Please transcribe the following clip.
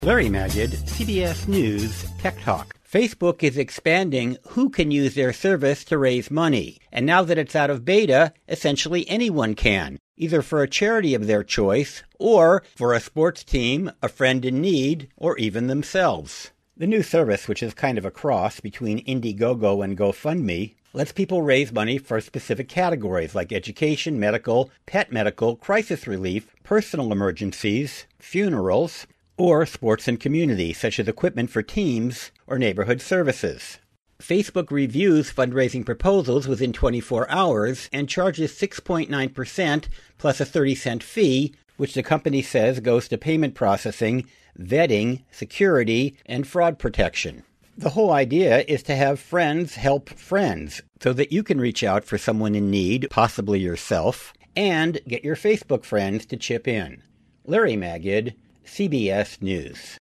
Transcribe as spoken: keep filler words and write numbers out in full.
Larry Magid, C B S News Tech Talk. Facebook is expanding who can use their service to raise money. And now that it's out of beta, essentially anyone can, either for a charity of their choice or for a sports team, a friend in need, or even themselves. The new service, which is kind of a cross between Indiegogo and GoFundMe, lets people raise money for specific categories like education, medical, pet medical, crisis relief, personal emergencies, funerals, or sports and community, such as equipment for teams or neighborhood services. Facebook reviews fundraising proposals within twenty-four hours and charges six point nine percent plus a thirty cent fee, which the company says goes to payment processing, vetting, security, and fraud protection. The whole idea is to have friends help friends so that you can reach out for someone in need, possibly yourself, and get your Facebook friends to chip in. Larry Magid, C B S News.